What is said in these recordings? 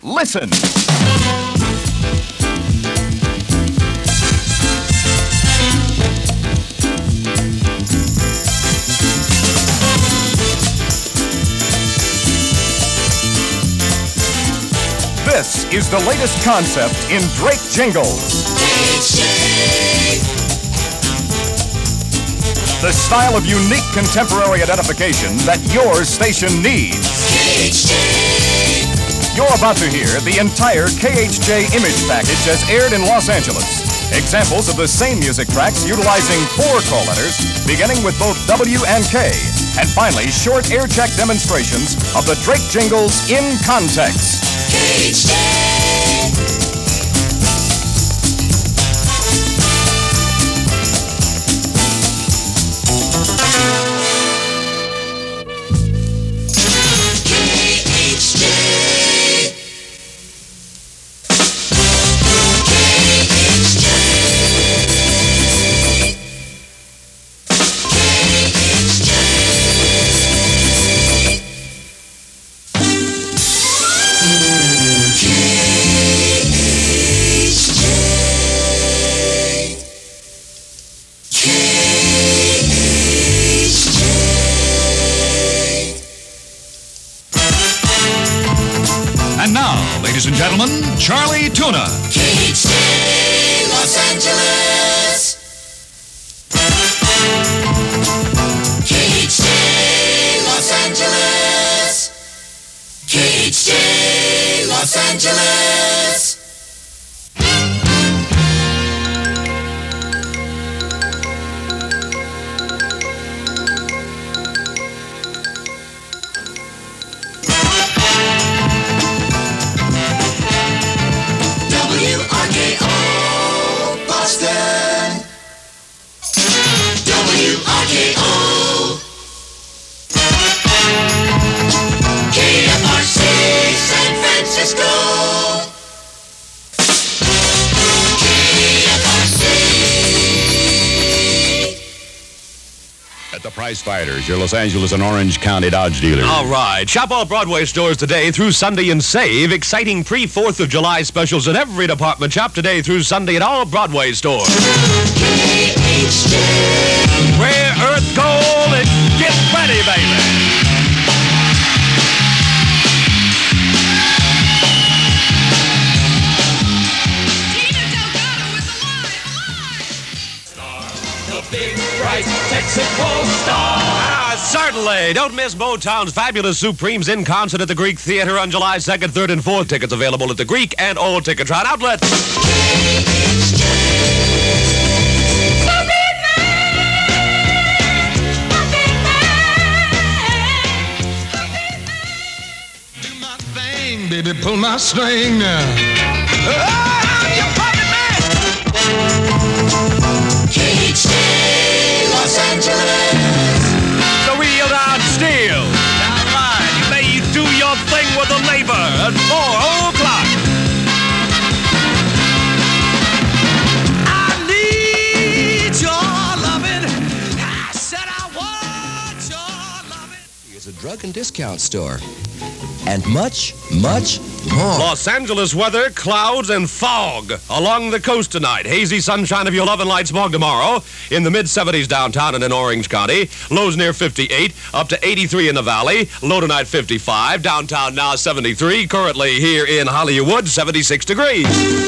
Listen. This is the latest concept in Drake Jingles. The style of unique contemporary identification that your station needs. You're about to hear the entire KHJ image package as aired in Los Angeles. Examples of the same music tracks utilizing 4 call letters, beginning with both W and K. And finally, short air check demonstrations of the Drake Jingles in context. KHJ! And now, ladies and gentlemen, Charlie Tuna. KHJ Los Angeles. KHJ Los Angeles. KHJ Los Angeles. At the Price Fighters, your Los Angeles and Orange County Dodge dealer. All right. Shop all Broadway stores today through Sunday and save. Exciting pre-4th of July specials in every department. Shop today through Sunday at all Broadway stores. KHJ. Where Earth gold and get ready, baby. Big, bright Texaco star. Certainly. Don't miss Motown's Fabulous Supremes in concert at the Greek Theater on July 2nd, 3rd, and 4th. Tickets available at the Greek and all Ticketron outlets. Do my thing, baby, pull my string now. You puppet man! KHJ Los Angeles. The real down steel. All right. You may do your thing with the labor at 4 o'clock. I need your loving. I said I want your loving. It's a drug and discount store. And much, much more. Los Angeles weather, clouds and fog along the coast tonight. Hazy sunshine if you love and light smog tomorrow. In the mid-70s downtown and in Orange County. Lows near 58, up to 83 in the valley. Low tonight 55. Downtown now 73. Currently here in Hollywood, 76 degrees.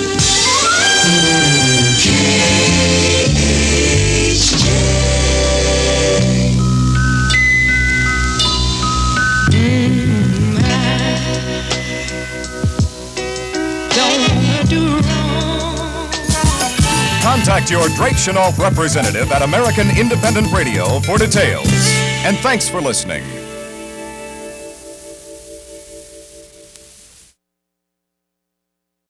Contact your Drake Chenault representative at American Independent Radio for details. And thanks for listening.